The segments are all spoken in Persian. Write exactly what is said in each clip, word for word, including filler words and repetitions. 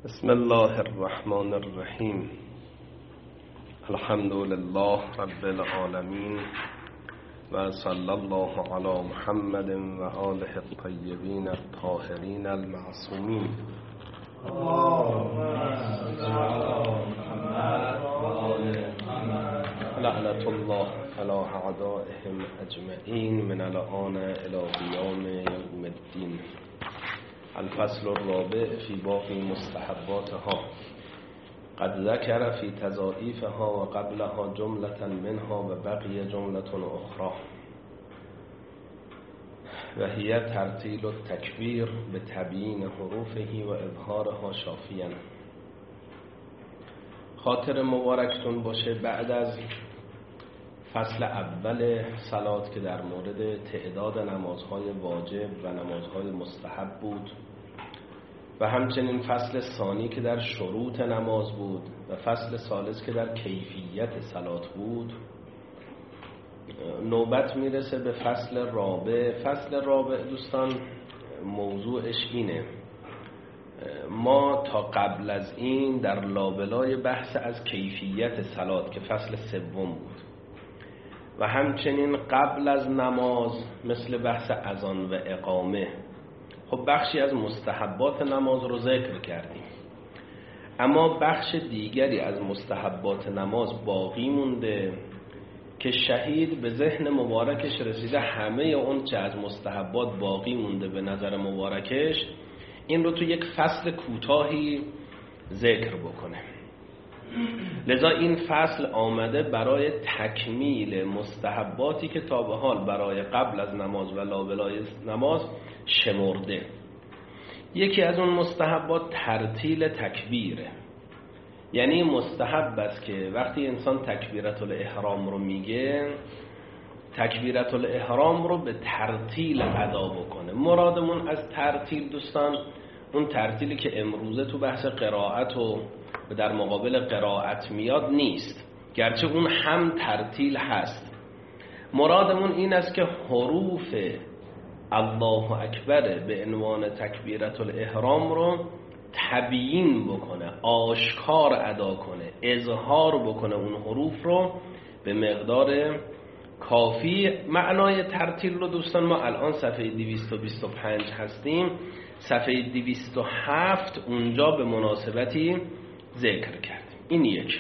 بسم الله الرحمن الرحیم. الحمد لله رب العالمین و صلی الله علی محمد و آله الطیبین الطاهرین المعصومین. لعنت الله علی اعدائهم اجمعین من الآن الی قیام یوم الدین. الفصل الرابع فی باقی مستحباتها. قد ذکر فی تضاعیفها و قبلها جملة منها و بقی جملة اخرى و هی ترتیل التکبیر به تبیین حروفه و اظهارها شافیاً. خاطر مبارکتون باشه بعد از فصل اول صلات که در مورد تعداد نمازهای واجب و نمازهای مستحب بود و همچنین فصل ثانی که در شروط نماز بود و فصل ثالث که در کیفیت صلات بود، نوبت میرسه به فصل رابع. فصل رابع دوستان موضوعش اینه: ما تا قبل از این در لابلای بحث از کیفیت صلات که فصل سوم بود و همچنین قبل از نماز مثل بحث اذان و اقامه، خب بخشی از مستحبات نماز رو ذکر کردیم، اما بخش دیگری از مستحبات نماز باقی مونده که شهید به ذهن مبارکش رسیده همه اون چه از مستحبات باقی مونده به نظر مبارکش این رو تو یک فصل کوتاهی ذکر بکنه. لذا این فصل آمده برای تکمیل مستحباتی که تا به حال برای قبل از نماز و لابلای نماز شمرده. یکی از اون مستحبات ترتیل تکبیره، یعنی مستحب است که وقتی انسان تکبیرت الاحرام رو میگه تکبیرت الاحرام رو به ترتیل ادا بکنه. مرادمون از ترتیل دوستان اون ترتیلی که امروزه تو بحث قرائت و در مقابل قرائت میاد نیست، گرچه اون هم ترتیل هست. مرادمون این است که حروف الله اکبر به عنوان تکبیرت الاحرام رو تبیین بکنه، آشکار ادا کنه، اظهار بکنه اون حروف رو به مقدار کافی. معنای ترتیل رو دوستان ما الان صفحه دویست و بیست و پنج هستیم، صفحه دویست و هفت اونجا به مناسبتی ذکر کردیم. این یک.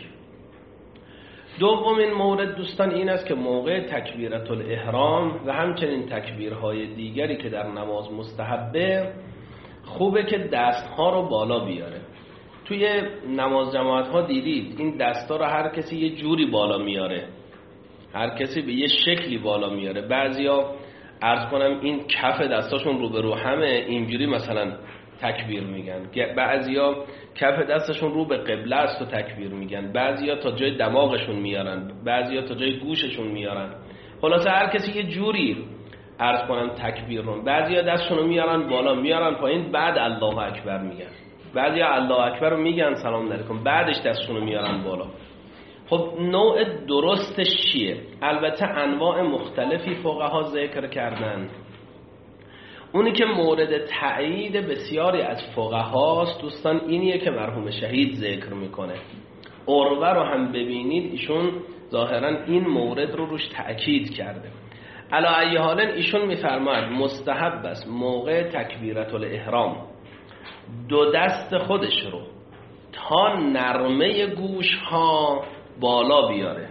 دومین مورد دوستان این است که موقع تکبیرت الاحرام و همچنین تکبیرهای دیگری که در نماز مستحبه خوبه که دستها رو بالا بیاره. توی نماز جماعت ها دیدید این دستا رو هر کسی یه جوری بالا میاره، هر کسی به یه شکلی بالا میاره. بعضیا عرض کنم این کف دستاشون رو به رو همه اینجوری مثلا تکبیر میگن، بعضیا کف دستشون رو به قبله است و تکبیر میگن، بعضیا تا جای دماغشون میارن، بعضیا تا جای گوششون میارن. خلاصه هر کسی یه جوری عرض کنم تکبیر رو، بعضیا دستشون رو میارن بالا میارن پایین بعد الله اکبر میگن، بعضیا الله اکبر رو میگن سلام علیکم بعدش دستشون رو میارن بالا. خب نوع درستش چیه؟ البته انواع مختلفی فقها ذکر کردن. اونی که مورد تأیید بسیاری از فقهاست دوستان اینیه که مرحوم شهید ذکر میکنه. عروه رو هم ببینید ایشون ظاهرا این مورد رو روش تأکید کرده. علی ای حال ایشون میفرماید مستحب است موقع تکبیرت الاحرام دو دست خودش رو تا نرمه گوش ها بالا بیاره،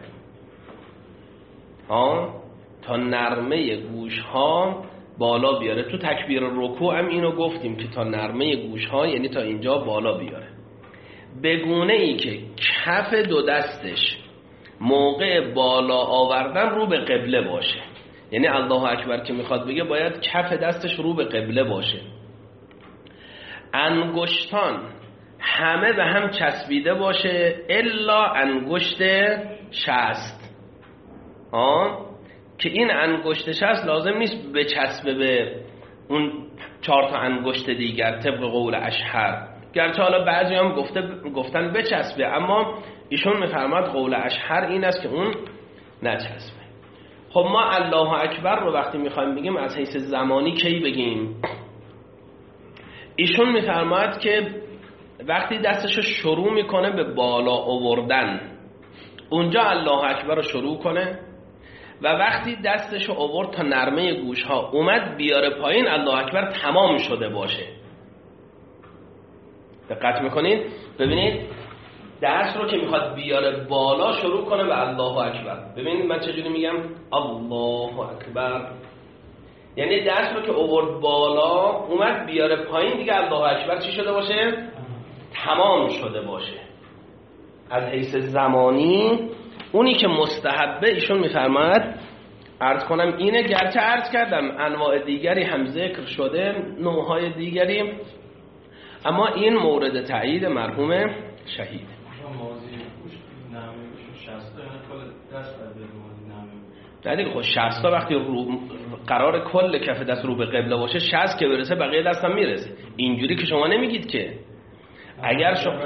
ها تا نرمه گوش ها بالا بیاره. تو تکبیر رکوع هم اینو گفتیم که تا نرمه گوش ها یعنی تا اینجا بالا بیاره، به گونه ای که کف دو دستش موقع بالا آوردن رو به قبله باشه. یعنی الله اکبر که میخواد بگه باید کف دستش رو به قبله باشه. انگشتان همه به هم چسبیده باشه الا انگشت شست، ها که این انگشت شست لازم نیست بچسبه به اون چهار تا انگشت دیگر طبق قول اشهر، گرچه حالا بعضی هم گفته گفتن بچسبه، اما ایشون میفرماد قول اشهر این است که اون نچسبه. خب ما الله اکبر رو وقتی میخوایم بگیم از حیث زمانی کی بگیم؟ ایشون میفرماد که وقتی دستشو شروع میکنه به بالا آوردن، اونجا الله اکبر رو شروع کنه و وقتی دستشو آورد تا نرمه گوش ها اومد بیاره پایین، الله اکبر تمام شده باشه. دقت میکنید؟ ببینید دست رو که میخواد بیاره بالا شروع کنه به الله اکبر. ببینید من چجوری میگم الله اکبر، یعنی دست رو که آورد بالا اومد بیاره پایین، دیگه الله اکبر چی شده باشه؟ تمام شده باشه. از حیث زمانی اونی که مستحبه ایشون میفرماید عرض کنم اینه، گرچه عرض کردم انواع دیگری هم ذکر شده، نوعهای دیگری، اما این مورد تایید مرحوم شهید. در دیگه خود شصت تا وقتی رو قرار کل کف دست رو به قبله باشه، شصت که برسه بقیه دست هم میرسه. اینجوری که شما نمیگید که اگر شما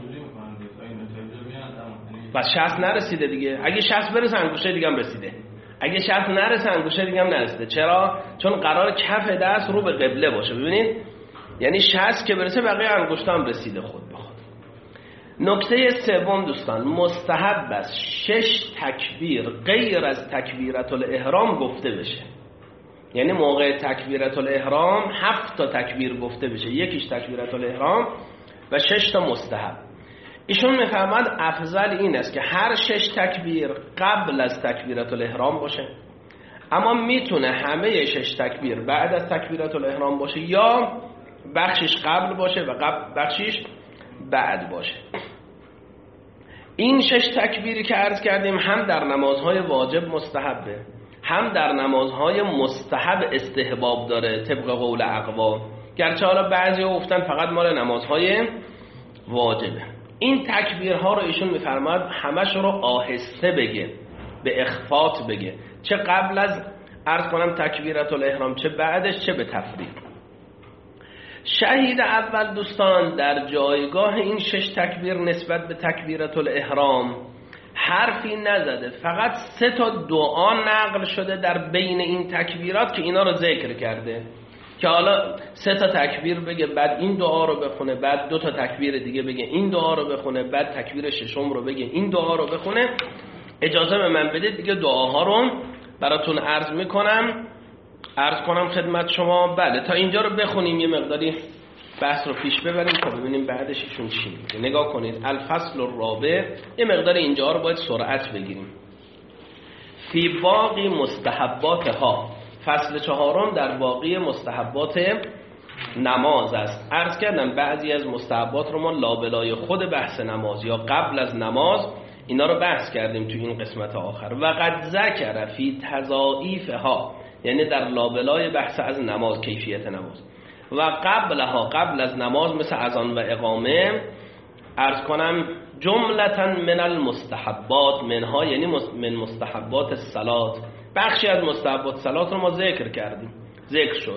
بس شصت نرسیده دیگه، اگه شصت برسه انگوشه دیگه هم رسیده، اگه شصت نرسه انگوشه دیگه هم نرسیده. چرا؟ چون قرار کف دست رو به قبله باشه. ببینید یعنی شصت که برسه بقیه انگشت هم رسیده خود به خود. نکته سوم دوستان، مستحب است شش تکبیر غیر از تکبیرت الاحرام گفته بشه. یعنی موقع تکبیرت الاحرام هفت تا تکبیر گفته بشه، یکیش تکبیرت الاحرام و شش تا مستحب. ایشون میفرماد افضل این است که هر شش تکبیر قبل از تکبیرت الاحرام باشه، اما میتونه همه شش تکبیر بعد از تکبیرت الاحرام باشه یا بخشش قبل باشه و قبل بخشش بعد باشه. این شش تکبیری که عرض کردیم هم در نمازهای واجب مستحبه، هم در نمازهای مستحب استحباب داره طبق قول اقوا، گرچه حالا بعضی گفتن فقط مال نمازهای واجبه. این تکبیرها رو ایشون میفرماد همش رو آهسته بگه، به اخفات بگه، چه قبل از عرض کنم تکبیرت الاحرام چه بعدش چه به تفریق. شهید اول دوستان در جایگاه این شش تکبیر نسبت به تکبیرت الاحرام حرفی نزده، فقط سه تا دعا نقل شده در بین این تکبیرات که اینا رو ذکر کرده، که حالا سه تا تکبیر بگه بعد این دعا رو بخونه، بعد دو تا تکبیر دیگه بگه این دعا رو بخونه، بعد تکبیر ششم رو بگه این دعا رو بخونه. اجازه به من بدید دیگه دعاها رو براتون عرض میکنم عرض کنم خدمت شما. بله تا اینجا رو بخونیم یه مقداری بحث رو پیش ببریم تا ببینیم بعدش ایشون چی میگه. نگاه کنید الفصل الرابع، یه مقدار اینجا رو باید سرعت بگیریم. فی باقی مستحبات ها، فصل چهارم در باقی مستحبات نماز است. عرض کردم بعضی از مستحبات رو ما لابلای خود بحث نماز یا قبل از نماز اینا رو بحث کردیم تو این قسمت آخر. و قد ذکر فی تضاعیفها، یعنی در لابلای بحث از نماز، کیفیت نماز، و قبلها قبل از نماز مثل اذان و اقامه، عرض کنم جملتا من المستحبات، منها یعنی من مستحبات الصلات، بخشی از مستحبات صلات رو ما ذکر کردیم، ذکر شد.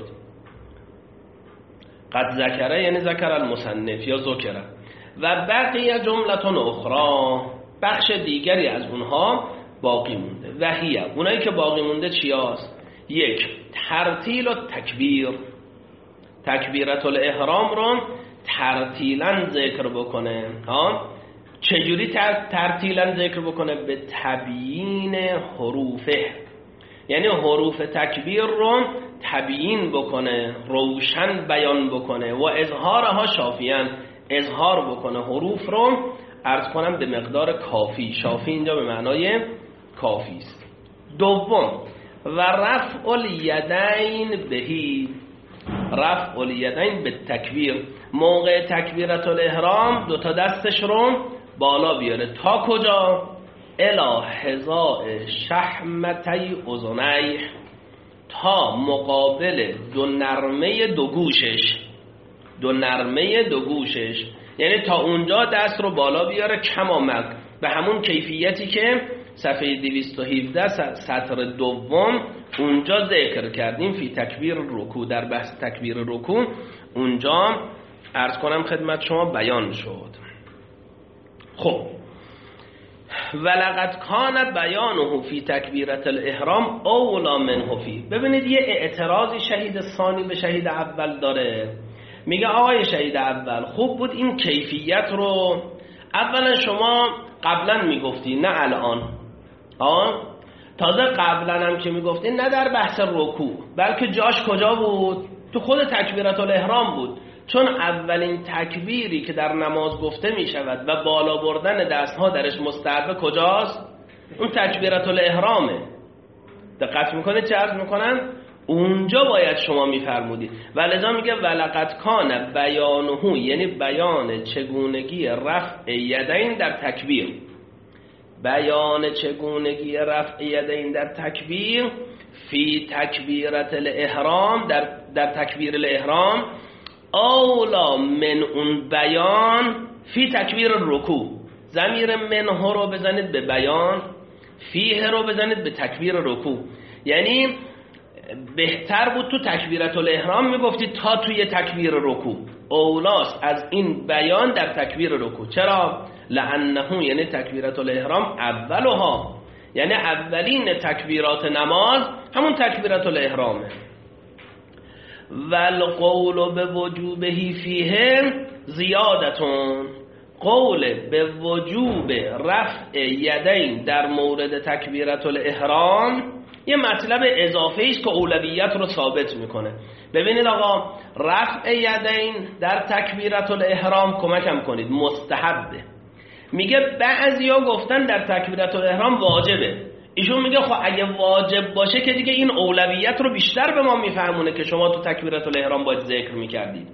قد ذکره یعنی ذکر المصنف یا ذکره. و بقیه جملتون اخرى، بخش دیگری از اونها باقی مونده. و هیه، اونایی که باقی مونده چی هست؟ یک، ترتیل و تکبیر، تکبیرت الاحرام رو ترتیلا ذکر بکنه. ها چجوری تر... ترتیلا ذکر بکنه؟ به تبیین حروفه، یعنی حروف تکبیر رو تبیین بکنه، روشن بیان بکنه. و اظهارها شافیان، اظهار بکنه حروف رو، عرض کنم به مقدار کافی. شافی اینجا به معنای کافی است. دوم، و رفع الیدین بهی، رفع الیدین به تکبیر، موقع تکبیرت الاحرام دو تا دستش رو بالا بیاره تا کجا؟ الی حذاء شحمتی اذنیه، تا مقابل دو نرمه دو گوشش، دو نرمه دو گوشش، یعنی تا اونجا دست رو بالا بیاره کمامت، به همون کیفیتی که صفحه دویست و هفده سطر دوم اونجا ذکر کردیم فی تکبیر رکوع، در بحث تکبیر رکوع اونجا عرض کنم خدمت شما بیان شد. خب ولقد کان بیانه فی تکبیرت الاحرام اولا منه فی. ببینید یه اعتراضی شهید ثانی به شهید اول داره، میگه آقای شهید اول خوب بود این کیفیت رو اولا شما قبلا میگفتی نه الان، آه تازه قبلا هم که میگفتی نه در بحث رکوع، بلکه جاش کجا بود؟ تو خود تکبیرات الاحرام بود، چون اولین تکبیری که در نماز گفته میشود و بالا بردن دستها درش مستحبه کجاست؟ اون تکبیرات الاحرامه. دقت میکنه چه عرض میکنن؟ اونجا باید شما میفرمودید. ولذا میگه ولقد کان بیانه، یعنی بیان چگونگی رفع یدین در تکبیر، بیان چگونگی رفع یدین در تکبیر فی تکبیرت الاحرام، در, در تکبیر الاحرام اولا من اون بیان فی تکبیر رکوع. ضمیر منه رو بزنید به بیان، فیه رو بزنید به تکبیر رکوع. یعنی بهتر بود تو تکبیرت الاحرام میگفتید تا توی تکبیر رکوع، اولاست از این بیان در تکبیر رکوع. چرا؟ لانه یعنی تکبیرت الاحرام اولها، یعنی اولین تکبیرات نماز همون تکبیرت الاحرامه. والقول به وجوبه فیه زیادتون، قول به وجوب رفع یدین در مورد تکبیرت الاحرام یه مطلب اضافه است که اولویت رو ثابت میکنه. ببینید آقا، رفع یدین در تکبیرت الاحرام کمکم کنید مستحبه. میگه بعضیا گفتن در تکبیرت الاحرام واجبه، ایشون میگه خب اگه واجب باشه که دیگه این اولویت رو بیشتر به ما میفهمونه که شما تو تکبیرت الاحرام باید ذکر میکردید.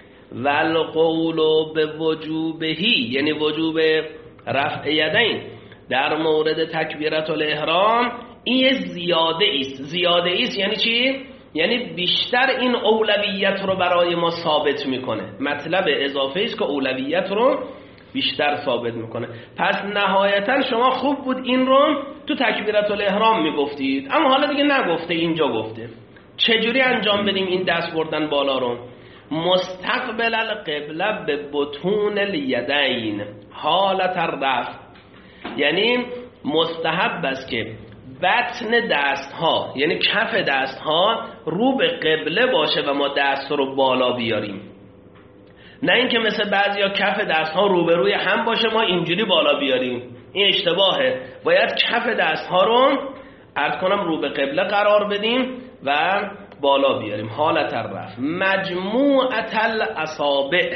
والقول به وجوبهی، یعنی وجوب رفع یدین در مورد تکبیرت الاحرام این زیاده است. زیاده است یعنی چی؟ یعنی بیشتر این اولویت رو برای ما ثابت میکنه، مطلب اضافه است که اولویت رو بیشتر ثابت میکنه. پس نهایتا شما خوب بود این رو تو تکبیرت الاحرام میگفتید، اما حالا دیگه نگفته، اینجا گفته. چجوری انجام بدیم این دست بردن بالا رو؟ مستقبل القبله به بطون الیدین حالت الرفع، یعنی مستحب است که بطن دست ها یعنی کف دست ها رو به قبله باشه و ما دست رو بالا بیاریم، نه اینکه مثل بعضیا کف دست ها روبروی هم باشه ما اینجوری بالا بیاریم. این اشتباهه. باید کف دست ها رو عرض کنم رو به قبله قرار بدیم و بالا بیاریم. حالت الرفع مجموعت الاصابع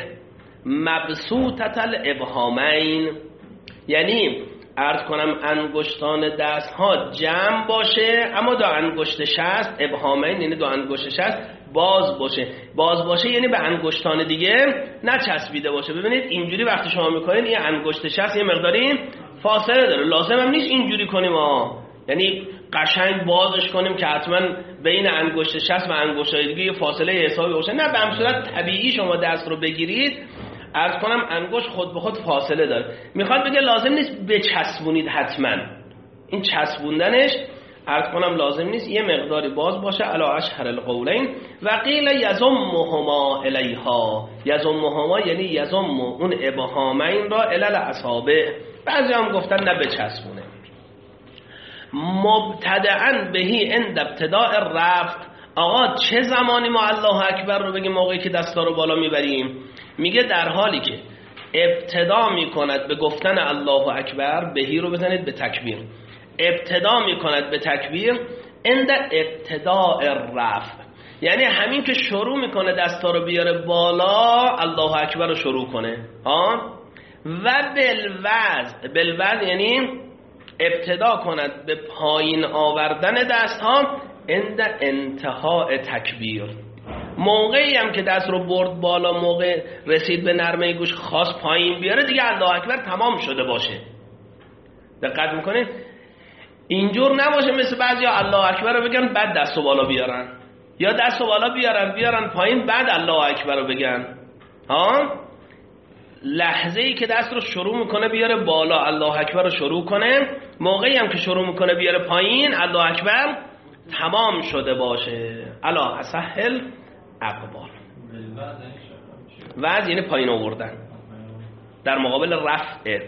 مبسوطت الابهامین، یعنی عرض کنم انگشتان دست ها جمع باشه اما دو انگشت شست، ابهامین یعنی دو انگشت شست باز باشه. باز باشه یعنی به انگشتان دیگه نچسبیده باشه. ببینید اینجوری وقتی شما میکنید این انگشت شست یه مقداری فاصله داره، لازم هم نیست اینجوری کنیم ها، یعنی قشنگ بازش کنیم که حتما بین انگشت شست و انگشتای دیگه فاصله حسابی باشه. نه، به همین صورت طبیعی شما دست رو بگیرید، عرض کنم انگشت خود به خود فاصله داره. میخواد بگه لازم نیست بچسبونید، حتما این چسبوندنش عرض کنم لازم نیست، یه مقداری باز باشه. علا اشهر القولین و قیل یزمهما الیها، یزمهما یعنی یزم اون ابهامین را الی الاصابع، بعضی هم گفتن نه بچسبونه. مبتدعا بهی عند ابتداء الرفع، آقا چه زمانی ما الله اکبر رو بگیم؟ موقعی که دستا رو بالا میبریم. میگه در حالی که ابتدا میکند به گفتن الله اکبر، بهی رو بزنید به تکبیر، ابتدا میکند به تکبیر عند ابتداء الرفع، یعنی همین که شروع میکنه دستا رو بیاره بالا الله اکبر رو شروع کنه ها. و بالوزن، بالوزن یعنی ابتدا کند به پایین آوردن دست ها عند انتهای تکبیر، موقعی هم که دست رو برد بالا، موقع رسید به نرمه گوش خاص پایین بیاره دیگه الله اکبر تمام شده باشه. دقت میکنید اینجور نباشه مثل بعضیا الله اکبر رو بگن بعد دست رو بالا بیارن، یا دست رو بالا بیارن بیارن پایین بعد الله اکبر رو بگن ها. لحظه ای که دست رو شروع میکنه بیاره بالا الله اکبر رو شروع کنه، موقعی هم که شروع میکنه بیاره پایین الله اکبر تمام شده باشه. الا اسهل اقبال، وز یعنی پایین آوردن در مقابل رفع.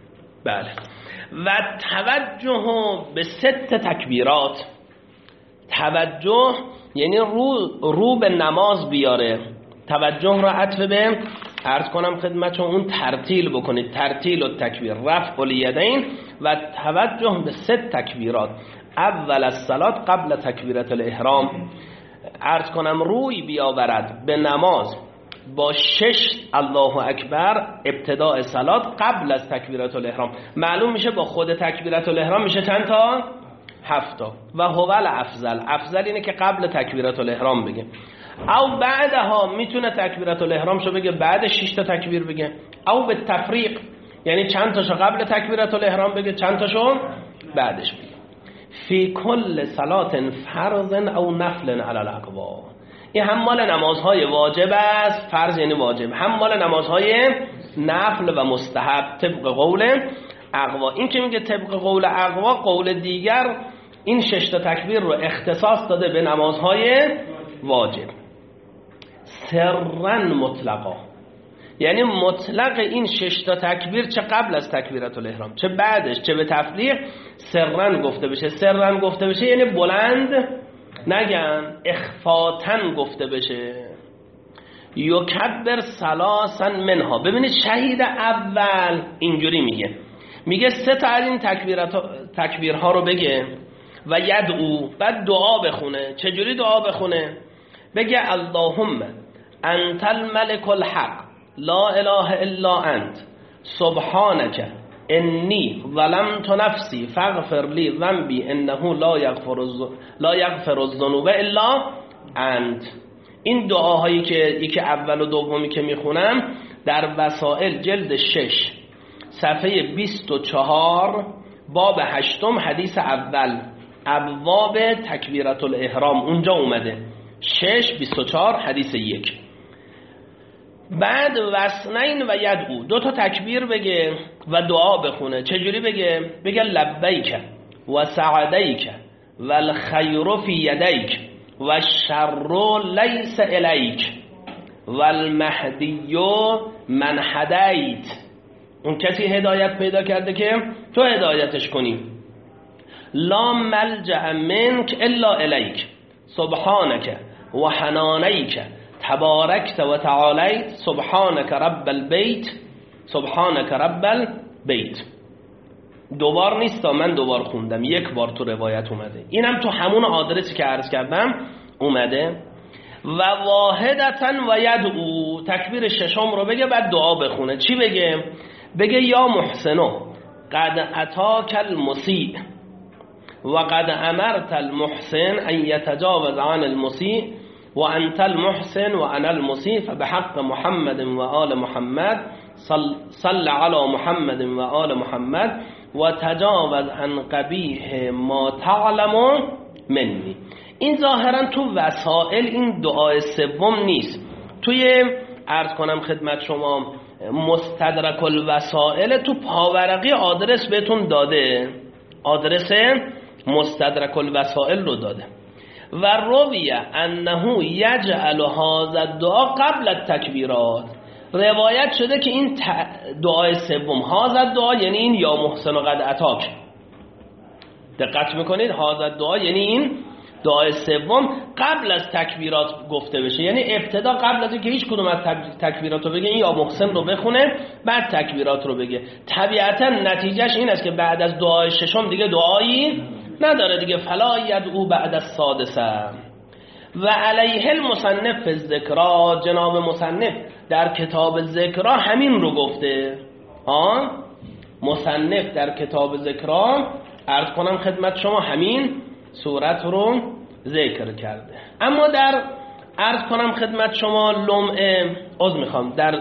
بله. و توجه به ست تکبیرات، توجه یعنی رو, رو به نماز بیاره. توجه را عطف به عرض کنم خدمتتون اون ترتیل بکنید، ترتیل و تکبیر، رفع الیدین و توجه به سه تکبیرات. اول الصلاة قبل تکبیرت الاحرام، عرض کنم روی بیاورد به نماز با شش الله اکبر ابتداء صلات قبل از تکبیرت الاحرام. معلوم میشه با خود تکبیرت الاحرام میشه چند تا؟ هفتا. و هو الافضل، افضل اینه که قبل تکبیرت الاحرام بگه. او بعدها میتونه تکبیرت الاحرام شو بگه بعد شش تا تکبیر بگه، او به تفریق یعنی چند تاشو قبل تکبیرت الاحرام بگه چند تاشو بعدش بگه. فی کل صلات فرض او نفل علی الاقوا، این هم مال نمازهای واجب است، فرض یعنی واجب، هم مال نمازهای نفل و مستحب طبق قول اقوا. این که میگه طبق قول اقوا، قول دیگر این شش تا تکبیر رو اختصاص داده به نمازهای واجب. سرا مطلقا یعنی مطلق این شش تا تکبیر چه قبل از تکبیرت الاحرام چه بعدش چه به تفریق سرا گفته بشه. سرا گفته بشه یعنی بلند نگن، اخفاتن گفته بشه. یکبر ثلاثا منها، ببینید شهید اول اینجوری میگه، میگه سه تا از این تکبیرات تکبیرها رو بگه و یدعو، بعد دعا بخونه. چجوری دعا بخونه؟ بگه اللهم انت الملك الحق لا اله الا انت سبحانك انی ظلمت نفسی فاغفر لی ذنبی انه لا یغفر لا یغفر الذنوب الا انت. این دعاهایی که یکی اول و دومی که میخونم در وسائل جلد شش صفحه بیست و چهار باب هشتم حدیث اول ابواب تکبیرت الاحرام اونجا اومده. شش بیست و چهار حدیث یک. بعد وسنین و یدعو، دو تا تکبیر بگه و دعا بخونه. چجوری بگه؟ بگه لبیک و سعدیک و الخیر فی یدیک و الشر لیس الیک و المهدی من هدیت. اون کسی هدایت پیدا کرده که تو هدایتش کنی. لا ملجأ منک الا الیک سبحانک و حنانیک تبارکت و تعالیت سبحانک رب البیت سبحانک رب البیت. دوبار نیست، من دوبار خوندم، یک بار تو روایت اومده. اینم تو همون آدرسی که عرض کردم اومده. و واحدتا و یدعو، تکبیر ششم رو بگه بعد دعا بخونه. چی بگه؟ بگه یا محسنو قد اتاک المسیء و قد امرت المحسن ان یتجاوز عن المسیء و انت المحسن و انا المسیء فبحق محمد و آل محمد صل, صل علی محمد و آل محمد و تجاوز عن قبیح ما تعلم منی. این ظاهرا تو وسائل این دعای سوم نیست. توی عرض کنم خدمت شما مستدرک الوسائل تو پاورقی آدرس بهتون داده، آدرس مستدرک الوسائل رو داده. و رویه انه یجعل هذا الدعا قبل التکبیرات، روایت شده که این دعای سوم هذا الدعا یعنی این یا محسن و قد اتاک، دقت میکنید هذا الدعا یعنی این دعای سوم قبل از تکبیرات گفته بشه، یعنی ابتدا قبل از اینکه هیچ کدوم از تکبیرات رو بگه این یا محسن رو بخونه بعد تکبیرات رو بگه. طبیعتا نتیجهش این است که بعد از دعای ششم دیگه دعایی نداره دیگه. فلا یدعو بعد از سادسه. و علیه المصنف الذکرا، جناب مصنف در کتاب ذکرا همین رو گفته. آه مصنف در کتاب ذکرا عرض کنم خدمت شما همین صورت رو ذکر کرده. اما در عرض کنم خدمت شما لمعه از میخوام در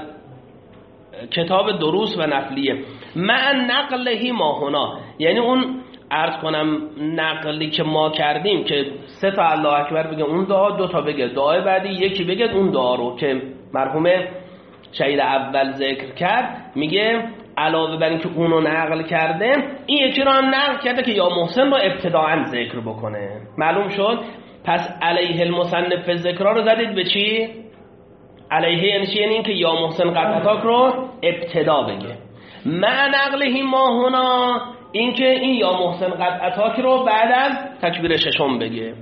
کتاب دروس و نفلیه مع نقلهی ما هنا، یعنی اون عرض کنم نقلی که ما کردیم که سه تا الله اکبر بگه اون دعا، دو تا بگه دعای بعدی یکی بگه اون دعا رو که مرحوم شهید اول ذکر کرد، میگه علاوه بر اینکه اونو نقل کرده این یکی رو هم نقل کرده که یا محسن رو ابتداعا ذکر بکنه. معلوم شد؟ پس علیه المصنف ذکرها رو زدید به چی؟ علیه یعنی چی؟ یعنی این که یا محسن قد اتاک رو ابتدا بگه. مع نقلهی ما هنا این که این یا محسن قد اتاک رو بعد از تکبیر ششم بگه.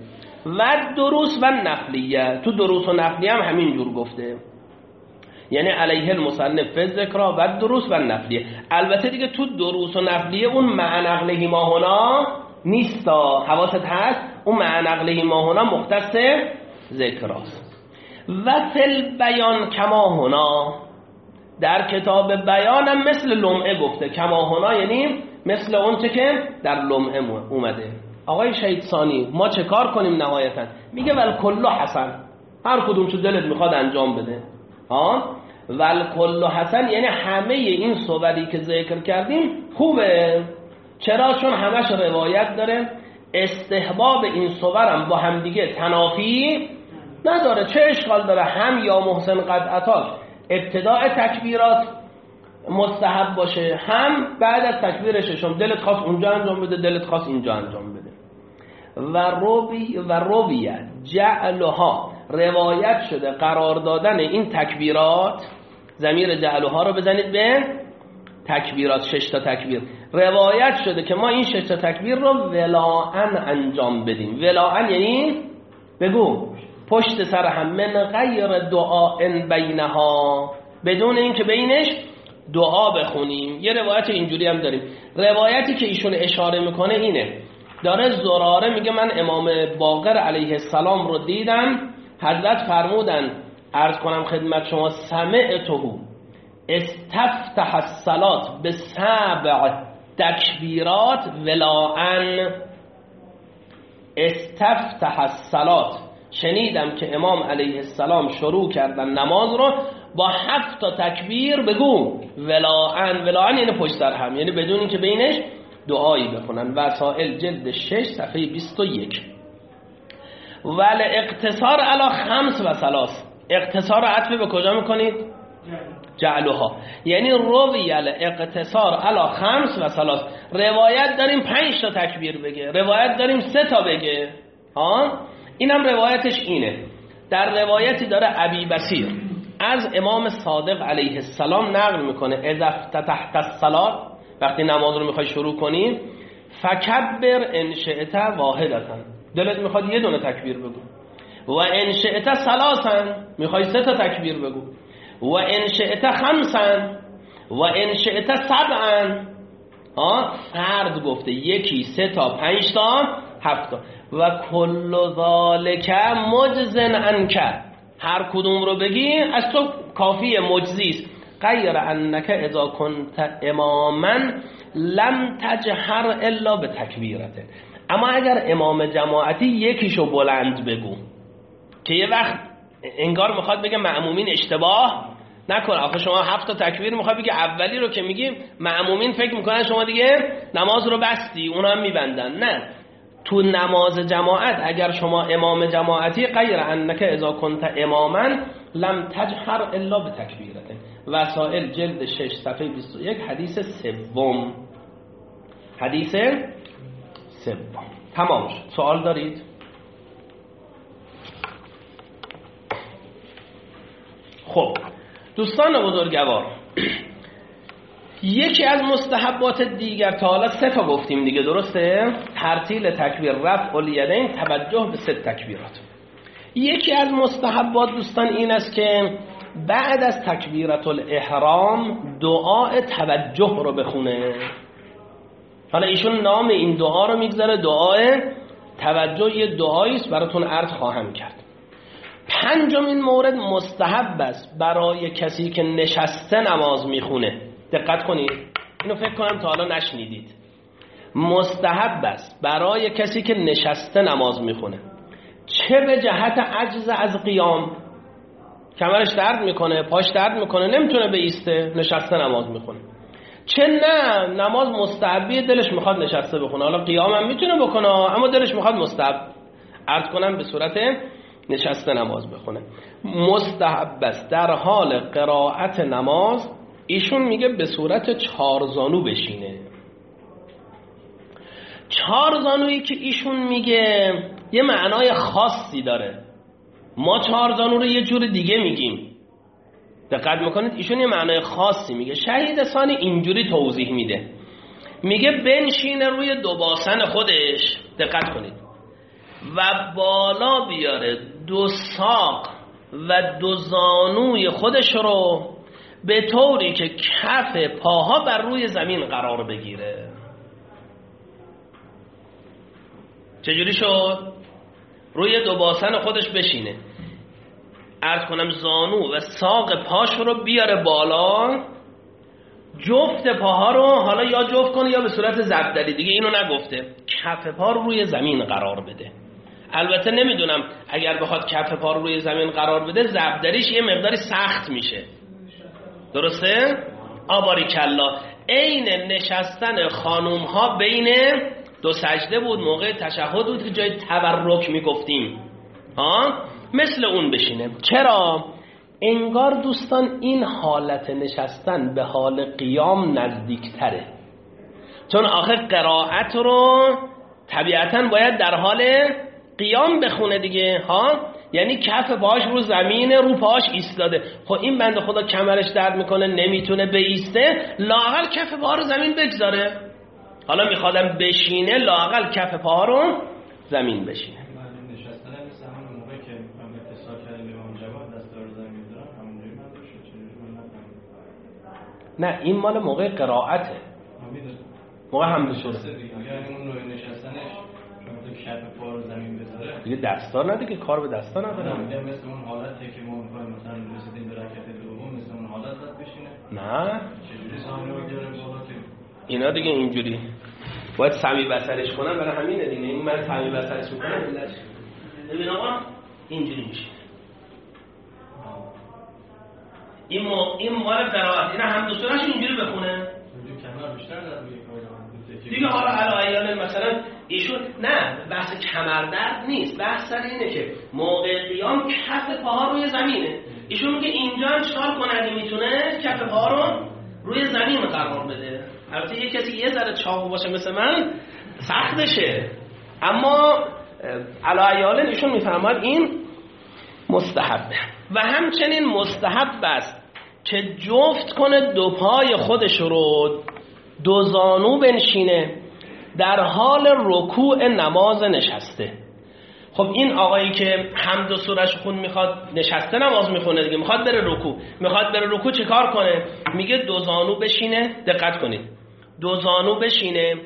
و دروس و نفلیه، تو دروس و نفلیه هم همین جور گفته، یعنی علیه المصنف فی ذکرا و دروس و نفلیه. البته دیگه تو دروس و نفلیه اون معنی نقله ما هنا نیستا، حواست هست، اون معنی نقله ما هنا مختص ذکراست. و فل بیان کما هنا، در کتاب بیان هم مثل لمعه گفته، کما هنا یعنی مثل اون چه که در لمعه اومده. آقای شهید ثانی ما چه کار کنیم نهایتا؟ میگه ول کلو حسن، هر کدوم چه دلت میخواد انجام بده. ها ول کلو حسن یعنی همه این صوری که ذکر کردیم خوبه. چرا؟ چون همش روایت داره، استحباب این صورم با همدیگه تنافی نداره. چه اشکال داره هم یا محسن قد اتاک ابتداء تکبیرات مستحب باشه، هم بعد از تکبیر ششم دلت خواست اونجا انجام بده، دلت خواست اینجا انجام بده. و روی و رویت جعلها، روایت شده قرار دادن این تکبیرات، ضمیر جعلها رو بزنید به تکبیرات، شش تا تکبیر. روایت شده که ما این شش تا تکبیر رو ولاءن انجام بدیم. ولاءن یعنی بگو پشت سر هم، من غیر دعاء بینها، بدون این که بینش دعا بخونیم. یه روایت اینجوری هم داریم. روایتی که ایشون اشاره میکنه اینه، داره زراره میگه من امام باقر علیه السلام رو دیدم، حضرت فرمودن عرض کنم خدمت شما سمعتهو استفتح الصلاة به سبع تکبیرات ولاءن. استفتح الصلاة، شنیدم که امام علیه السلام شروع کردن نماز رو با هفت تا تکبیر بگو ولاءن. ولاءن یعنی پشت سر هم، یعنی بدون اینکه بینش دعایی بخونن. وسائل جلد شش صفحه بیست و یک. ول اقتصار علی خمس و ثلاث، اقتصار رو عطف به کجا میکنید؟ جعلها، یعنی رویل اقتصار علی خمس و ثلاث. روایت داریم پنج تا تکبیر بگه، روایت داریم سه تا بگه. ها اینم روایتش اینه. در روایتی داره ابی بصیر از امام صادق علیه السلام نقل میکنه اذا افتتحت الصلاة، وقتی نماز رو میخوای شروع کنی فکبر ان شئت واحدتا، دلت میخواد یه دونه تکبیر بگو، و ان شئت ثلاثا، میخوای سه تا تکبیر بگو، و ان شئت خمسا، و ان شئت سبعا. ها فرد گفته، یکی، سه تا، پنج تا، هفت تا. و کل ذالک مجزن عنک، هر کدوم رو بگی از تو کافی مجزی است. غیر انک اذا کنت اماما لم تجهر الا به تکبیرته، اما اگر امام جماعتی یکیشو بلند بگو، که یه وقت انگار میخواد بگه مأمومین اشتباه نکن. آخه شما هفت تا تکبیر میخواد بگه اولی رو که میگی مأمومین فکر میکنن شما دیگه نماز رو بستی، اونا هم میبندن. نه، تو نماز جماعت اگر شما امام جماعتی غیر انک اذا کنت اماما لم تجهر الا به تکبیرته. وسائل جلد شش صفحه بیست و یک، حدیث سوم. حدیث سوم تمام شد. سوال دارید؟ خب دوستان بزرگوار، یکی از مستحبات دیگر، تا حالا سه تا گفتیم دیگه، درسته؟ ترتیل تکبیر، رفع الیدین، توجه به سه تکبیرات. یکی از مستحبات دوستان این است که بعد از تکبیرات الاحرام دعای توجه رو بخونه. حالا ایشون نام این دعا رو میگذاره دعای توجه، یه دعایی است براتون عرض خواهم کرد. پنجمین مورد مستحب است برای کسی که نشسته نماز میخونه. دقت کنید، اینو فکر کنم تا حالا نشنیدید. مستحب است برای کسی که نشسته نماز میخونه، چه به جهت عجز از قیام، کمرش درد میکنه، پاش درد میکنه، نمیتونه بایسته، نشسته نماز میخونه، چه نه نماز مستحبی، دلش میخواد نشسته بخونه، حالا قیام هم میتونه بکنه اما دلش میخواد مستحب عرض کنم به صورت نشسته نماز بخونه. مستحب است در حال قرائت نماز ایشون میگه به صورت چهار زانو بشینه. چهار زانویی که ایشون میگه یه معنای خاصی داره، ما چهار زانو رو یه جور دیگه میگیم. دقت میکنید ایشون یه معنای خاصی میگه. شهید ثانی اینجوری توضیح میده، میگه بنشینه روی دو باسن خودش. دقت کنید، و بالا بیاره دو ساق و دو زانوی خودش رو به طوری که کف پاها بر روی زمین قرار بگیره. چجوری شد؟ روی دو باسن خودش بشینه، عرض کنم زانو و ساق پاش رو بیاره بالا، جفت پاها رو حالا یا جفت کنه یا به صورت ضربدری، دیگه اینو نگفته، کف پا رو روی زمین قرار بده. البته نمیدونم اگر بخواد کف پا رو روی زمین قرار بده ضربدریش یه مقداری سخت میشه، درسته؟ آباری کلا. عین نشستن خانوم ها بین دو سجده بود، موقع تشهد بود که جای تورک میگفتیم ها، مثل اون بشینه. چرا؟ انگار دوستان این حالت نشستن به حال قیام نزدیکتره، چون آخه قرائت رو طبیعتاً باید در حال قیام بخونه دیگه ها، یعنی کف پاش رو زمین، رو پاش ایستاده. خب این بنده خدا کمرش درد میکنه نمیتونه بیسته، لااقل کف پا رو زمین بگذاره. حالا میخوادم بشینه، لااقل کف پا رو زمین بشینه. نه این مال موقع قرائته، موقع حمد سوره. یعنی اون نوع نشستنش تو کف پا رو زمین بذاره دیگه دستا نداره که کار به دستا نداره. نه میگم مثل اون حالتی که ما می‌خوایم مثلا رسیدیم به رکعت دوم مثل اون حالت زد بشینه. نه چجوری زانو رو بیاره بالا که اینا دیگه اینجوری باید سمی بسرش کنن، برای همینه دیگه. این من سمی بسرش میکنم بلش ببین آقا اینجوری میشه. این مو این مال قرائت، اینا هم دو سورش اینجوری بخونه اینجوری کمر بیشتر در روی کار دیگه. حالا علی مثلا ایشون نه بحث کمر درد نیست، بحث سر اینه که موقع قیام کف پاها روی زمینه. ایشون میگه اینجا هم چکار کنه اگه میتونه کف پاها رو روی زمین قرار بده. البته یه کسی یه ذره چاقو باشه مثل من سختشه، اما علی ایشون میفهمد این مستحبه. و همچنین مستحب است که جفت کنه دو پای خودش رو، دو زانو بنشینه در حال رکوع نماز نشسته. خب این آقایی که حمد و سورش خون میخواد نشسته نماز میخونه دیگه، میخواد بره رکوع، میخواد بره رکوع چه کار کنه؟ میگه دو زانو بشینه، دقت کنید، دو زانو بشینه،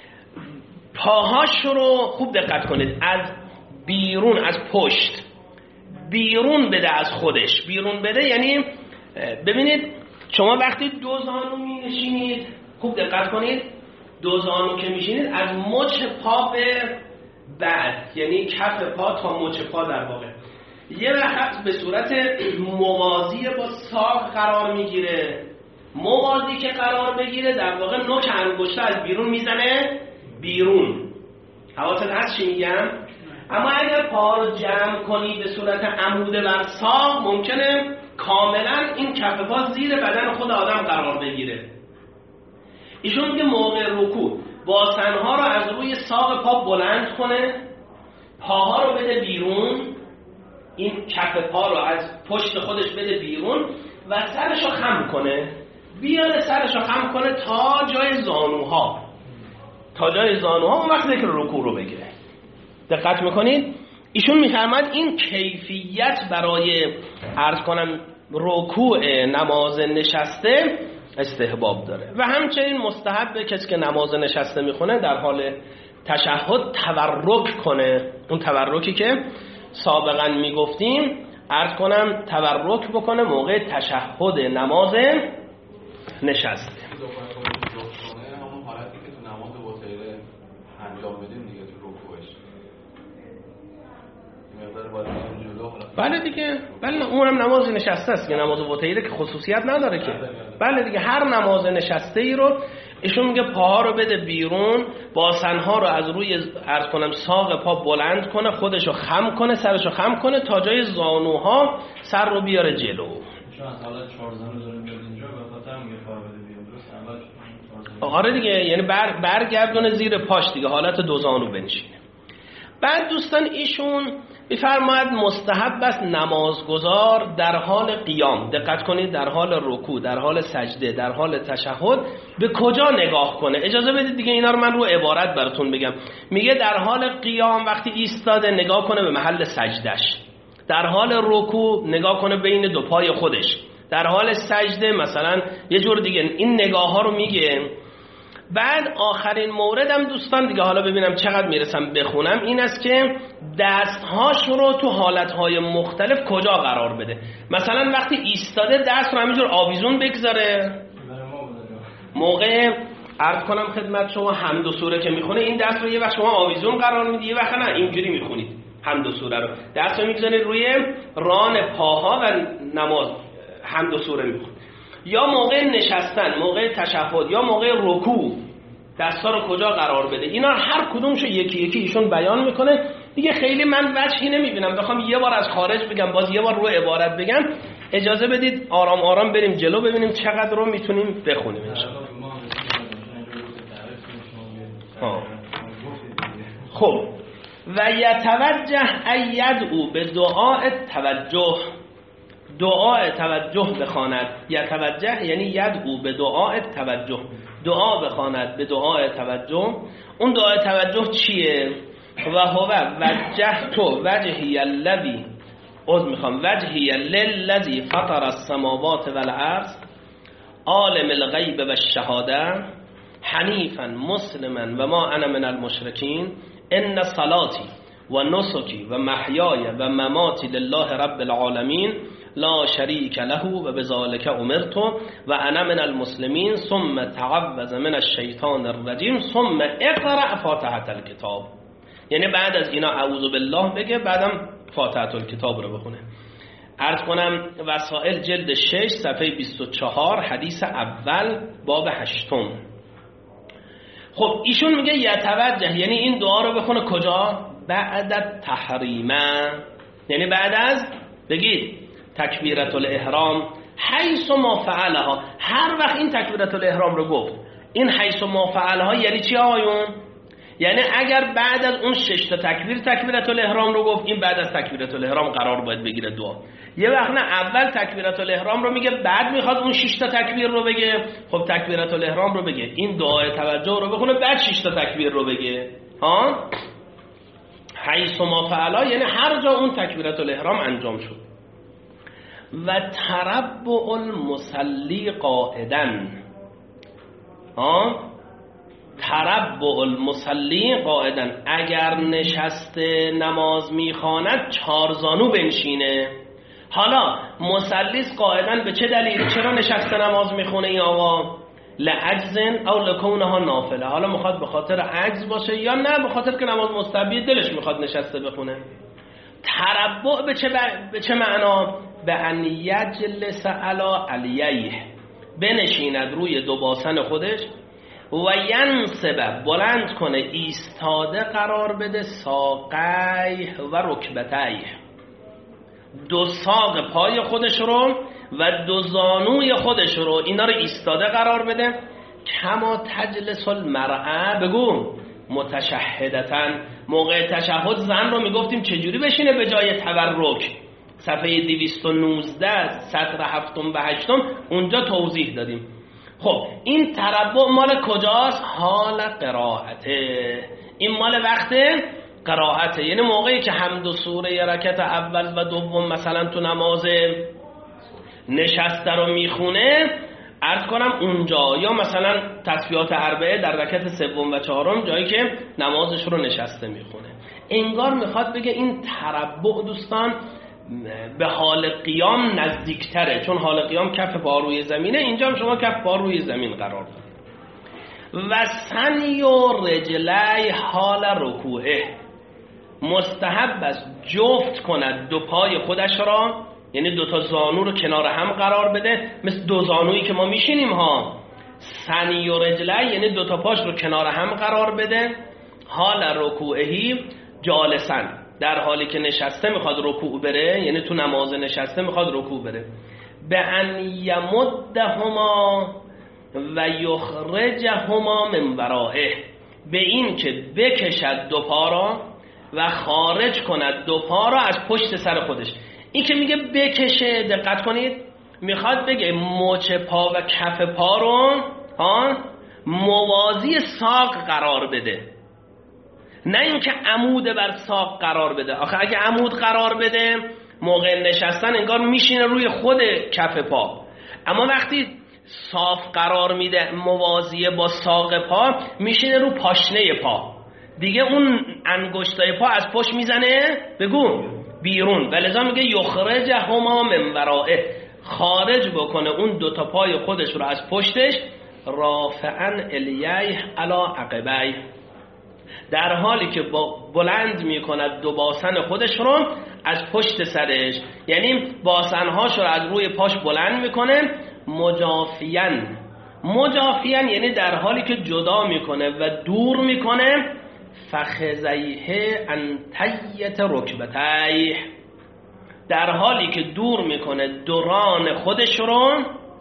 پاهاش رو خوب دقت کنید از بیرون، از پشت بیرون بده، از خودش بیرون بده. یعنی ببینید شما وقتی دو زانو می نشینید، خوب دقت کنید، دو زانو که میشینید از مچ پا به بعد، یعنی کف پا تا مچ پا در واقع یه وقت به صورت موازی با ساق قرار میگیره. موازی که قرار بگیره در واقع نوک انگشت از بیرون میزنه بیرون. حواست هست چی میگم؟ اما اگر پا رو جمع کنی به صورت عمود بر ساق، ممکنه کاملا این کف پا زیر بدن خود آدم قرار بگیره. ایشون میگه موقع رکوع باسنها رو از روی ساق پا بلند کنه، پاها رو بده بیرون، این کف پا رو از پشت خودش بده بیرون و سرش رو خم کنه، بیاره سرش رو خم کنه تا جای زانوها، تا جای زانوها اون وقت ذکر رکوع رو بگیره. دقت میکنید؟ ایشون میفرماد این کیفیت برای عرض کنم رکوع نماز نشسته استحباب داره. و همچنین مستحب کسی که نماز نشسته میخونه در حال تشهد تورک کنه. اون تورکی که سابقا میگفتیم عرض کنم تورک بکنه موقع تشهد نماز نشسته. همون حالتی که تو نماز وتیره انجام بدیم دیگه تو رکوعش مقدار باید جلو. بله دیگه، بله اونم نماز نشسته است که نماز وتیره که خصوصیت نداره که. بله دیگه هر نماز نشسته ای رو ایشون میگه پاها رو بده بیرون، باسنها رو از روی عرض کنم ساق پا بلند کنه، خودشو خم کنه، سرشو خم کنه تا جای زانوها، سر رو بیاره جلو. چون از حالت چهار زانو داره میاد اینجا به خاطر میگه پا بده بیرون. درست اول آره دیگه، یعنی بر برگردونه زیر پاش دیگه، حالت دو زانو بنشینه. بعد دوستان ایشون میفرماید مستحب است نمازگزار در حال قیام، دقت کنید، در حال رکوع، در حال سجده، در حال تشهد به کجا نگاه کنه. اجازه بدید دیگه اینا رو من رو عبارت براتون بگم. میگه در حال قیام وقتی ایستاده نگاه کنه به محل سجدش، در حال رکوع نگاه کنه بین دو پای خودش، در حال سجده مثلا یه جور دیگه. این نگاه ها رو میگه. بعد آخرین موردم دوستان دیگه، حالا ببینم چقدر میرسم بخونم، این است که دستهاش رو تو حالتهای مختلف کجا قرار بده. مثلا وقتی ایستاده دست رو همینجور آویزون بگذاره، موقع عرض کنم خدمت شما حمد و سوره که میخونه این دست رو یه وقت شما آویزون قرار میدید، یه وقت نه اینجوری میخونید حمد و سوره رو، دست رو میگذارید روی ران پاها و نماز حمد و سوره میخونید. یا موقع نشستن، موقع تشهد، یا موقع رکوع دستا رو کجا قرار بده. اینا هر کدومشو یکی یکی ایشون بیان میکنه دیگه. خیلی من وجهی نمیبینم بخوام یه بار از خارج بگم باز یه بار رو عبارت بگم. اجازه بدید آرام آرام بریم جلو ببینیم چقدر رو میتونیم بخونیم انشاءالله. خب و یتوجه ایدعو به دعاء توجه، دعاء توجه بخواند. یتوجه یعنی یدعو به دعاء توجه، دعا بخواند به دعاء توجه. اون دعاء توجه چیه؟ و هو وجهت وجهی الذی، عذر میخوام، وجهی للذی فطر السماوات والارض عالم الغیب و الشهاده حنیفا مسلما و ما انا من المشرکین ان صلاتی و نسکی و محیای و مماتی لله رب العالمین لا شریک له و بذالک امرت و انا من المسلمین ثم تعوذ من الشیطان الرجیم ثم اقرأ فاتحة الکتاب. یعنی بعد از اینا اعوذ بالله بگه، بعدم فاتحة الکتاب رو بخونه. عرض کنم وسائل جلد شش صفحه بیست و چهار حدیث اول باب هشتم. خب ایشون میگه یتوجه یعنی این دعا رو بخونه کجا؟ بعد تحریمه، یعنی بعد از بگید تکبیرت الاحرام، حیث ما فعلها، هر وقت این تکبیرت الاحرام رو گفت. این حیث ما فعلها یعنی چی آقایون؟ یعنی اگر بعد از اون شش تا تکبیر تکبیرت الاحرام رو گفت، این بعد از تکبیرت الاحرام قرار باید بگیره دعا. یه وقت نه اول تکبیرت الاحرام رو میگه بعد میخواد اون شش تا تکبیر رو بگه، خب تکبیرت الاحرام رو بگه، این دعای توجه رو بخونه بعد شش تا تکبیر رو بگه. ها حیث ما فعلا یعنی هر جا اون تکبیرت الاحرام انجام شد. و تربع المصلی قاعداً، ها تربع المصلی قاعداً، اگر نشسته نماز میخواند چارزانو بنشینه. حالا مصلیس قاعداً به چه دلیل؟ چرا نشسته نماز میخونه این آقا؟ لعجزن او لکونها نافله، حالا میخواد به خاطر عجز باشه یا نه به خاطر که نماز مستحبی دلش میخواد نشسته بخونه. تربع به چه, ب... به چه معنا؟ به ان یجلس علی علیه، بنشیند روی دو باسن خودش، و ینصب بلند کنه، ایستاده قرار بده، ساقیه و رکبتیه، دو ساق پای خودش رو و دو زانوی خودش رو، اینا رو ایستاده قرار بده. کما تجلس المرأه، بگو متشهدتن، موقع تشهد زن رو میگفتیم چجوری بشینه به جای تورک، صفحه دویست و نوزده سطر هفتم و هشتم اونجا توضیح دادیم. خب این تربع مال کجاست؟ حال قرائته، این مال وقت قرائته، یعنی موقعی که حمد و سوره رکعت اول و دوم مثلا تو نماز نشسته رو میخونه، عرض کنم اونجا، یا مثلا تسبیحات اربعه در رکعت سوم و چهارم جایی که نمازش رو نشسته میخونه. انگار میخواد بگه این تربع دوستان به حال قیام نزدیکتره، چون حال قیام کف پا روی زمینه، اینجا هم شما کف پا روی زمین قرار دارید. و ثنی و رجلی حال رکوعه، مستحب است جفت کند دو پای خودش را، یعنی دو تا زانو رو کنار هم قرار بده، مثل دو زانویی که ما میشینیم ها. ثنی و رجلی یعنی دو تا پاش رو کنار هم قرار بده، حال رکوعهی جالسن، در حالی که نشسته میخواد رکوع بره، یعنی تو نماز نشسته میخواد رکوع بره. به ان یمدهما و یخرجهما من ورائه، به این که بکشد دو پا را و خارج کند دو پا را از پشت سر خودش. این که میگه بکشه، دقت کنید، میخواد بگه مچ پا و کف پا رو ها موازی ساق قرار بده، نه اینکه عمود بر ساق قرار بده. آخه اگه عمود قرار بده موقع نشستن انگار میشینه روی خود کف پا، اما وقتی صاف قرار میده موازی با ساق پا میشینه رو پاشنه پا، دیگه اون انگشتای پا از پشت میزنه بگو بیرون، ولذا میگه یخرجهما من ورائه، خارج بکنه اون دوتا پای خودش رو از پشتش، رافعا الیه علی عقبیه، در حالی که با بلند میکند دو باسن خودش رو از پشت سرش، یعنی باسنهاش رو از روی پاش بلند میکنه، مجافیان، مجافیان یعنی در حالی که جدا میکنه و دور میکنه، فخذیه انتیت رکبتیه، در حالی که دور میکنه دوران خودش رو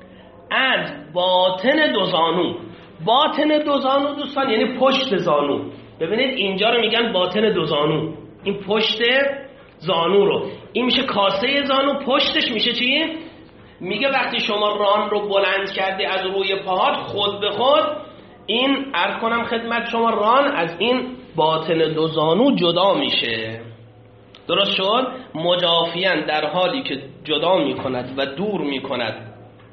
از باطن دو زانو. باطن دو زانو دوستان یعنی پشت زانو، ببینید اینجا رو میگن باطن دو زانو، این پشت زانو رو، این میشه کاسه زانو، پشتش میشه چی؟ میگه وقتی شما ران رو بلند کردی از روی پاهات، خود به خود این عرض کنم خدمت شما ران از این باطن دو زانو جدا میشه. درست شد؟ مجافیان در حالی که جدا میکند و دور میکند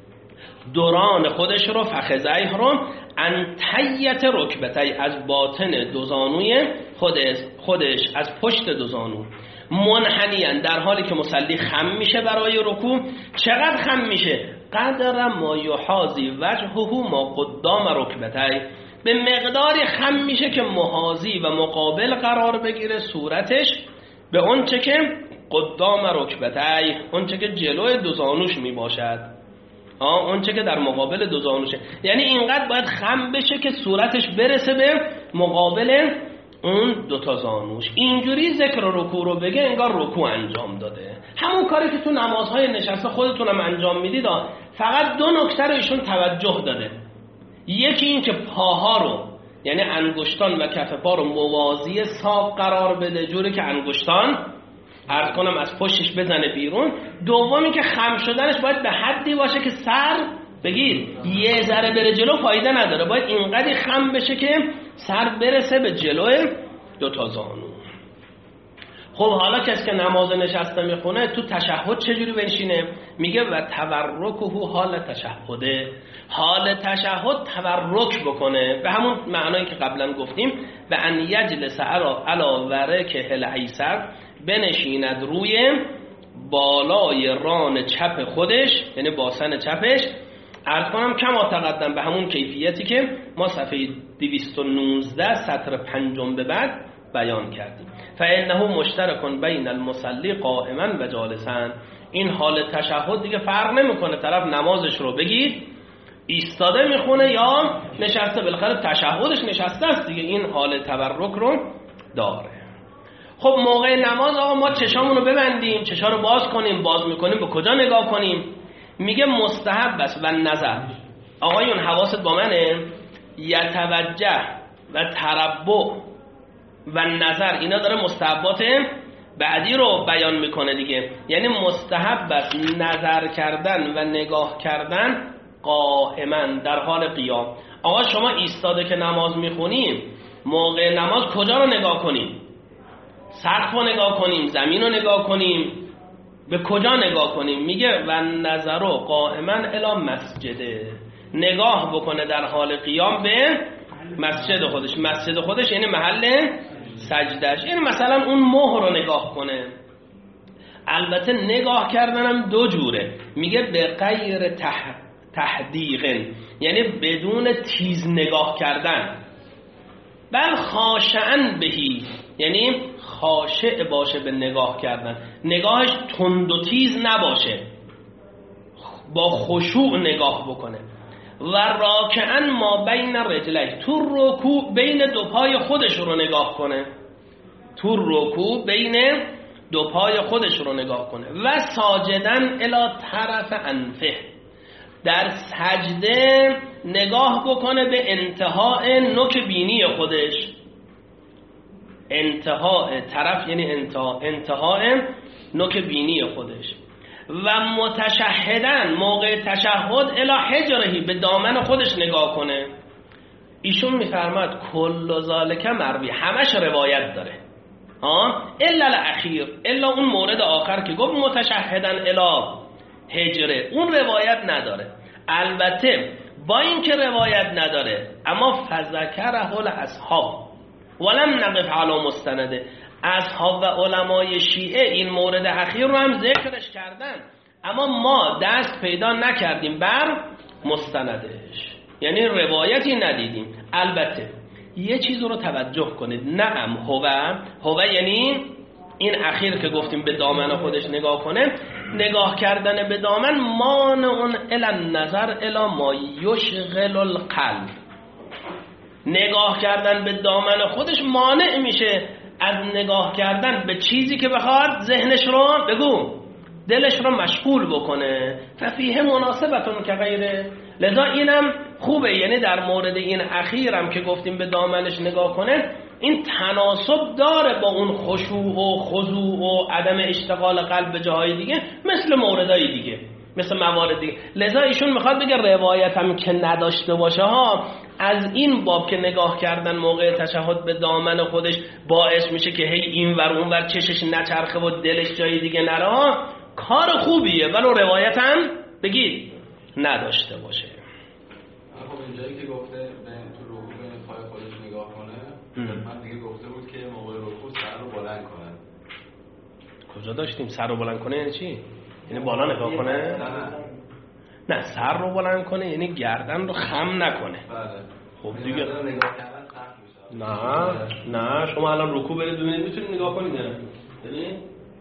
دوران خودش رو، فخذیه رو، انتیت رکبتی از باطن دو زانوی خودش, خودش از پشت دو زانو، منحنیان در حالی که مصلی خم میشه برای رکوع. چقدر خم میشه؟ قدر ما یحاذی وجهه ما قدام رکبتی، به مقداری خم میشه که محاذی و مقابل قرار بگیره صورتش به اون چه که قدام رکبتی، اون چه که جلوی دو زانوش میباشد، آه اون چه که در مقابل دو زانوشه، یعنی اینقدر باید خم بشه که صورتش برسه به مقابل اون دوتا زانوش. اینجوری ذکر رکوع رو بگه انگار رکوع انجام داده، همون کاری که تو نمازهای نشسته خودتونم انجام میدید، فقط دو نکته رو ایشون توجه داده. یکی این که پاها رو یعنی انگشتان و کف پا رو موازی ساق قرار بده، جوری که انگشتان عرض کنم از پشتش بزنه بیرون. دومی که خم شدنش باید به حدی باشه که سر بگید یه ذره بره جلو فایده نداره، باید اینقدر خم بشه که سر برسه به جلوی دوتا زانو. خب حالا کسی که نماز نشسته میخونه تو تشهد چجوری بنشینه؟ میگه و تورکه حال تشهده، حال تشهد تورک بکنه، به همون معنایی که قبلا گفتیم، و ان یجلس علی ورکه الایسر، بنشیند روی بالای ران چپ خودش، یعنی باسن چپش، عرض کنم کما تقدم به همون کیفیتی که ما صفحه دویست و نوزده سطر پنجم به بعد بیان کردیم. فانه مشترک بین المصلی قائما و جالسا، این حال تشهد دیگه فرق نمیکنه طرف نمازش رو بگید ایستاده میخونه یا نشسته، بالاخره تشهدش نشسته است دیگه، این حال تورک رو داره. خب موقع نماز آقا ما چشامون رو ببندیم، چشا رو باز کنیم، باز میکنیم به کجا نگاه کنیم؟ میگه مستحب است و نظر. آقایون حواست با منه، یتوجه و تربع و نظر، اینا داره مستحبات بعدی رو بیان میکنه دیگه، یعنی مستحب است نظر کردن و نگاه کردن قائما در حال قیام. آقا شما ایستاده که نماز میخونیم، موقع نماز کجا رو نگاه کنیم؟ سقف رو نگاه کنیم، زمین رو نگاه کنیم، به کجا نگاه کنیم؟ میگه و نظر قائما الی مسجده، نگاه بکنه در حال قیام به مسجد خودش. مسجد خودش یعنی محل سجدش، یعنی مثلا اون مهر رو نگاه کنه. البته نگاه کردنم دو جوره، میگه به غیر تح... تحدیق، یعنی بدون تیز نگاه کردن، بل خاشعا بهی، یعنی خاشع باشه به نگاه کردن، نگاهش تند و تیز نباشه، با خشوع نگاه بکنه. و راکعا ما بین رجلک، تو رکوع بین دو پای خودش رو نگاه کنه، تو رکوع بین دو پای خودش رو نگاه کنه. و ساجدن الی طرف انفه، در سجده نگاه بکنه به انتهای نوک بینی خودش. انتهای طرف یعنی انتها انتهای نوک بینی خودش و متشهدن موقع تشهد الی حجرهی به دامن خودش نگاه کنه. ایشون میفرماد کل ذالک مروی همش روایت داره ها الا الاخیر الا اون مورد آخر که گفت متشهدن الی حجره اون روایت نداره. البته با این که روایت نداره اما فذکره الاصحاب ولم نقف علی مستنده اصحاب و علمای شیعه این مورد اخیر رو هم ذکرش کردن اما ما دست پیدا نکردیم بر مستندش یعنی روایتی ندیدیم. البته یه چیز رو توجه کنید نعم هو هو یعنی این اخیر که گفتیم به دامن خودش نگاه کنه نگاه کردن به دامن مانع الی نظر الی ما یشغل القلب نگاه کردن به دامن خودش مانع میشه از نگاه کردن به چیزی که بخواد ذهنش رو بگو دلش رو مشغول بکنه ففیه مناسبتون که غیره. لذا اینم خوبه یعنی در مورد این اخیرم که گفتیم به دامنش نگاه کنه این تناسب داره با اون خشوع و خضوع و عدم اشتغال قلب به جاهای دیگه مثل موردهای دیگه مثل موارد دیگه. لذا ایشون میخواد بگه روایت هم که نداشته باشه ها از این باب که نگاه کردن موقع تشهد به دامن خودش باعث میشه که هی این ور اون ور چشش نچرخه و دلش جای دیگه نره کار خوبیه ولو روایت هم بگید نداشته باشه. خب اینجایی که گفته بین تو رکوع بین پای خودش نگاه کنه من دیگه گفته بود که موقع رکوع سر رو بلند کنه. کجا داشتیم سر رو بلند کنه یعنی چی؟ یعنی بالا نگاه کنه؟ نه نه سر رو بلند کنه یعنی گردن رو خم نکنه. بله خب دیگه نگاه کردن سخت میشه. نه نه شما الان رکوع برید ببینید میتونید نگاه کنید نه ببین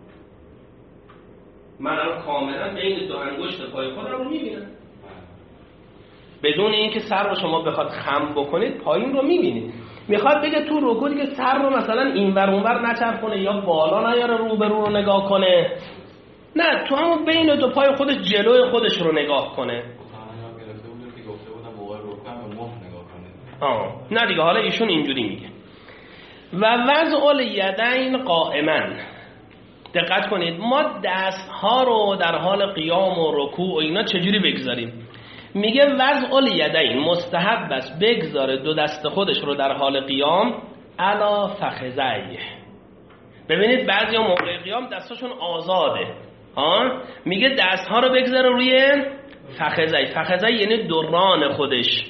من الان کاملا بین دو انگشت پای خودم رو میبینم بدون اینکه سر رو شما بخواد خم بکنید پایین رو میبینید. میخواد بگه تو رکوع دیگه سر رو مثلا اینور اونور نچرخونه یا بالا نیاره رو به رو رو نگاه کنه نه تو همون بین دو پای خودش جلوی خودش رو نگاه کنه. آه نه دیگه حالا ایشون اینجوری میگه و وضع الیدین قائما. دقت کنید ما دست ها رو در حال قیام و رکوع و اینا چجوری بگذاریم؟ میگه وضع الیدین مستحب است بگذاره دو دست خودش رو در حال قیام علا فخذیه. ببینید بعضیا موقع قیام دستاشون آزاده ها میگه دست ها رو بگذاره روی فخذی. فخذی یعنی دوران خودش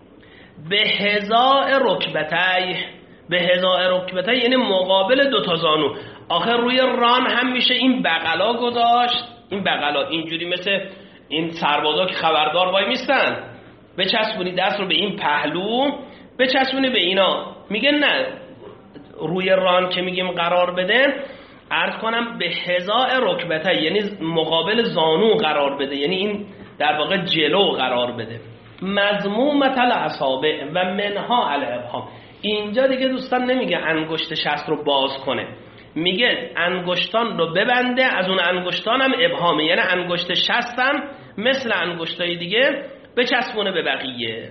به هزاء رکبتای به هزاء رکبتای یعنی مقابل دو تا زانو. آخر روی ران هم میشه این بغلا گذاشت این بغلا اینجوری مثل این سربازا که خبردار وای میستن بچسبونی دست رو به این پهلو بچسبونی به اینا. میگه نه روی ران که میگیم قرار بده عرض کنم به هزاء رکبتای یعنی مقابل زانو قرار بده یعنی این در واقع جلو قرار بده. مضمومة الاصابع و منها الابهام. اینجا دیگه دوستان نمیگه انگشت شست رو باز کنه میگه انگشتان رو ببنده از اون انگشتان هم ابهامه یعنی انگشت شست هم مثل انگشتای دیگه بچسبونه به بقیه.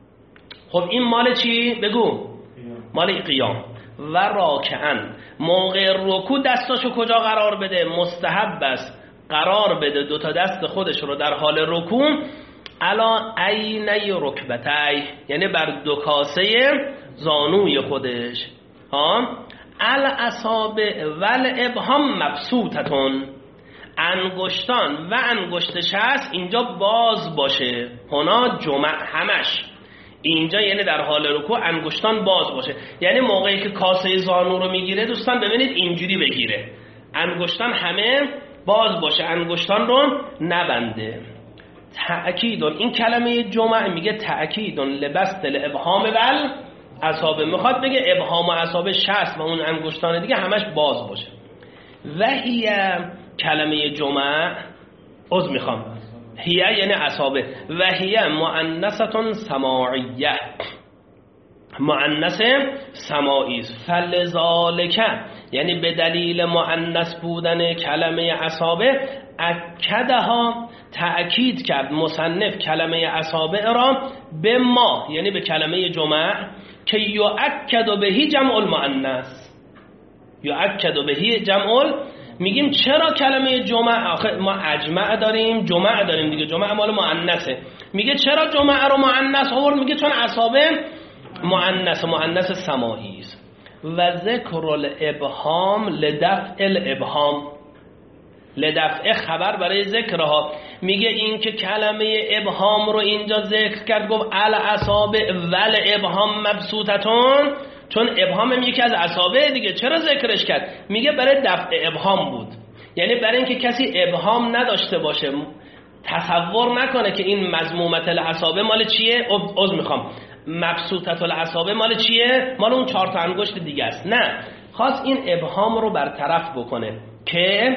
خب این مال چی؟ بگو مال قیام. و راکعن موقع رکوع دستاشو کجا قرار بده؟ مستحب است قرار بده دو تا دست خودش رو در حال رکوع علا عینی رکبتای یعنی بر دو کاسه زانوی خودش ها الاصابع والابهام مبسوطتون انگشتان و انگشت شست اینجا باز باشه هنا جمع همش اینجا یعنی در حال رکوع انگشتان باز باشه یعنی موقعی که کاسه زانو رو میگیره دوستان ببینید اینجوری بگیره انگشتان همه باز باشه انگشتان رو نبنده. تأکیدون این کلمه جمع میگه تأکیدون لبست الابهام ول اصابه میخواد بگه ابهام و اصابه شست و اون انگشتان دیگه همش باز باشه. و هیه کلمه جمع عذر میخوام هیه یعنی اصابه و هیه مؤنثه سماعیه مؤنث سماعی فلذالک یعنی به دلیل مؤنث بودن کلمه اصابه اکدها تأکید کرد مصنف کلمه اصابع را به ما یعنی به کلمه جمع که یؤکد بهی جمع المؤنث یؤکد بهی جمع، میگیم چرا کلمه جمع، آخه ما اجمع داریم جمع داریم دیگه، جمع مال مؤنثه، میگه چرا جمع رو مؤنث آورد؟ میگه چون اصابه مؤنث مؤنث سماعی است. و ذکر الابهام لدفع الابهام، لدفع خبر برای ذکرها، میگه این که کلمه ابهام رو اینجا ذکر کرد، گفت الاصابع ول ابهام مبسوطتون، چون ابهام هم یکی از اصابع دیگه، چرا ذکرش کرد؟ میگه برای دفع ابهام بود، یعنی برای اینکه کسی ابهام نداشته باشه، تصور نکنه که این مضمومت الاصابع مال چیه، عذر میخوام مبسوطت الاصابع مال چیه، مال اون چهار تا انگشت دیگه است. نه، خواست این ابهام رو برطرف بکنه که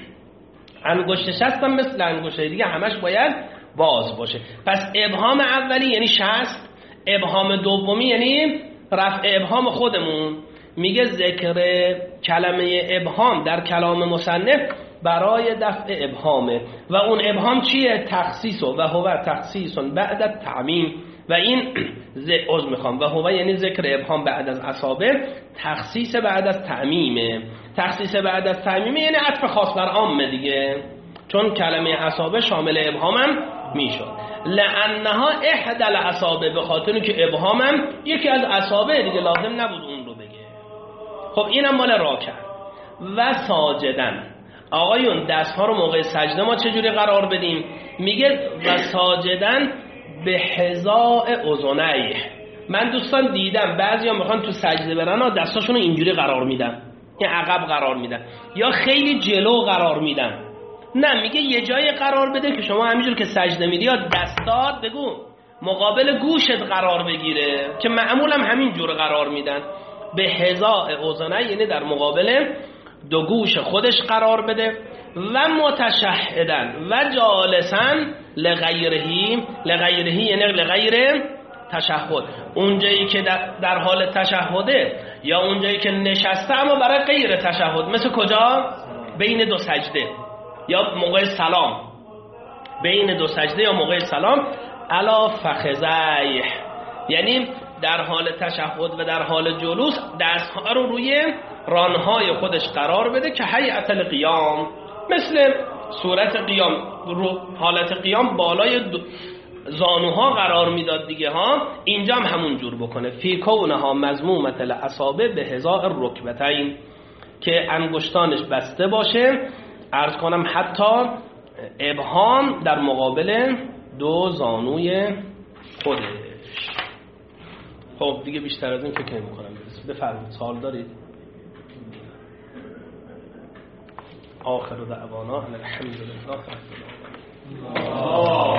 انگشتش هستن مثل انگشت دیگه همش باید باز باشه. پس ابهام اولی یعنی شست، ابهام دومی یعنی رفع ابهام خودمون. میگه ذکر کلمه ابهام در کلام مصنف برای دفع ابهامه و اون ابهام چیه؟ تخصیص و هو تخصیص بعد التعمیم، و این عذر میخوام و هو یعنی ذکر ابهام بعد از اصابع، تخصیص بعد از تعمیمه. تخصیص بعد از تعمیمه یعنی عطف خاص بر عامه دیگه، چون کلمه اصابع شامل ابهامم میشد. لانها احدى الاصابع، به خاطر که ابهامم یکی از اصابع دیگه، لازم نبود اون رو بگه. خب اینم مال راکع. و ساجدن، آقایون دستها رو موقع سجده ما چجوری قرار بدیم؟ میگه و ساجدن به حذاء اذنیه. من دوستان دیدم بعضیا میخوان تو سجده برن و دستاشون رو اینجوری قرار میدن، یا عقب قرار میدن، یا خیلی جلو قرار میدن. نه، میگه یه جای قرار بده که شما همینجور که سجده میدی یا دستات بگو مقابل گوشت قرار بگیره، که معمولا همین جور قرار میدن. به حذاء اذنیه یعنی در مقابل دو گوش خودش قرار بده. و متشهدن و جالسن لغیرهی، لغیرهی یعنی لغیر تشهد، اونجایی که در حال تشهده یا اونجایی که نشسته اما برای غیر تشهد، مثل کجا؟ بین دو سجده یا موقع سلام، بین دو سجده یا موقع سلام. علا فخذیه یعنی در حال تشهد و در حال جلوس دستها رو روی رانهای خودش قرار بده که هیئت القیام، مثل صورت قیام، رو حالت قیام بالای زانوها قرار میداد دیگه ها، اینجا هم همون جور بکنه. فی کونها مضمومة الاصابع به حذاء الرکبتین، که انگشتانش بسته باشه، عرض کنم حتی ابهام در مقابل دو زانوی خودش. خب دیگه بیشتر از این فکر نمی‌کنم. بفرمایید، سوال دارید؟ آخر دعوانا الحمدلله رب العالمین.